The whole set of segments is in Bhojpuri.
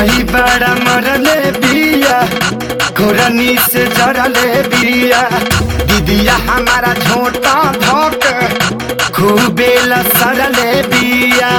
माही बड़ा मरले बिया घोरनी से जरले बिया दीदिया हमारा झोटा धोक खूबे लसरले बिया।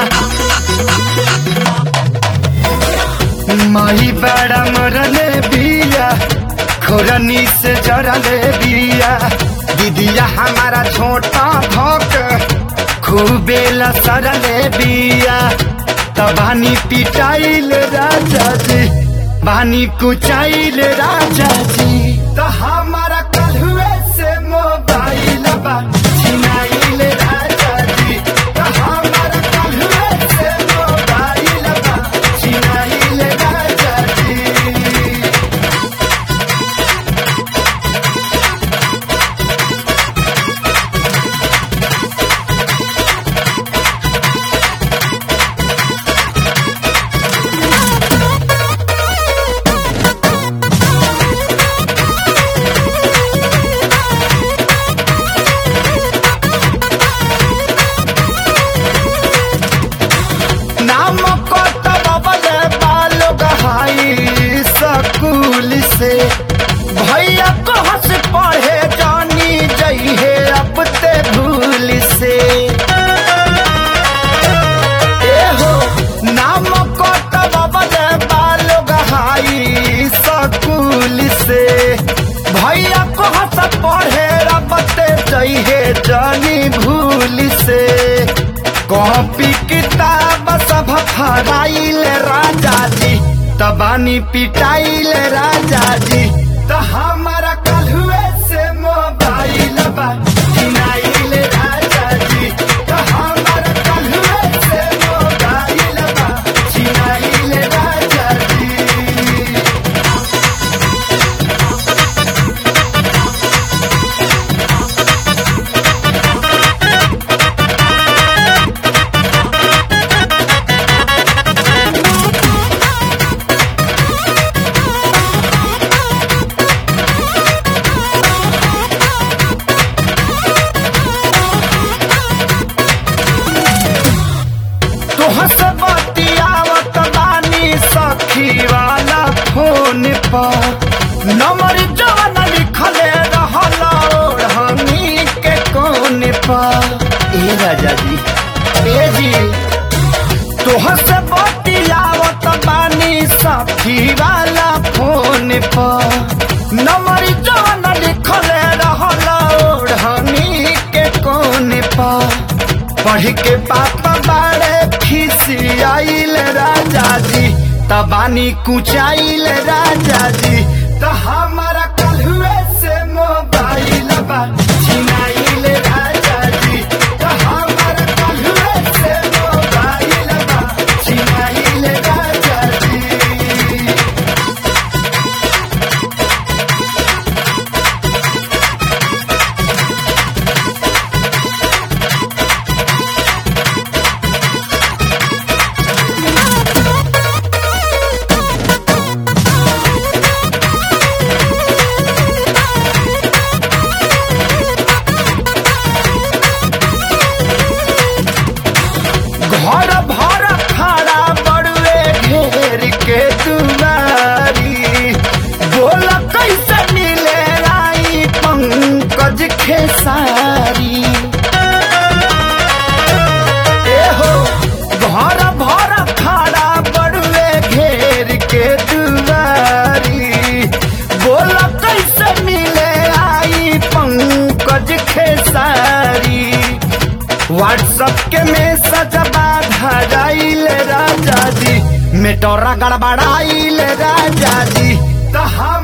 माही बड़ा मरले बिया घोरनी से जरले बिया दीदिया हमारा छोटा धोक खूबे लसरले बिया। तबानी पिटाइल राजा जी बानी कुचाइल राजा जी तो हमारा कलुए से मोबाइल बा छिनाइल राजा जी तो हमारा कलुए से मोबाइल बा छिनाइल राजा जी। स्कूल से भैया कहाँ से पढ़े जानी जइहे अब ते भूल से एहो नाम को तबल बालो गहाई स्कूल से भैया कहाँ से पढ़े अब ते जइहे जानी भूल से। कॉपी किताब सब फराइल राजा जी तबानी पिटाइल राजा जी तो हमारा कलुए से मोबाइल बा छिनाइल राजा जी तो हमारा कलुए से मोबाइल बा छिनाइल राजा जी। बतियावत बानी सखी वाला फोन पर नंबर जवन लिखले रहल ओढ़नी के कोन पर। ए राजा जी ए जी तोहर से बतियावत बानी सखी वाला फोन पर नंबर जवन लिखले रहल ओढ़नी के कोन पर। पढ़ के पापा बाड़े खिसियाइल राजा जी तबानी कुचाइल राजा जी तो हमारा कलुए से मोबाइल बा छिनाइल राजा जी तो हमारा कलुए से मोबाइल बा छिनाइल राजा जी। घर भर खड़ा बड़ुए घेर के दुआरी बोल कैसे मिले आई पंकज खेसारी। एहो घर भर खड़ा बड़ुए घेर के दुआरी बोल कैसे मिले आई पंकज खेसारी। व्हाट्सएप के मैसेज बाधाइल राजा जी मेटोरा गड़बड़ाइल राजा जी तो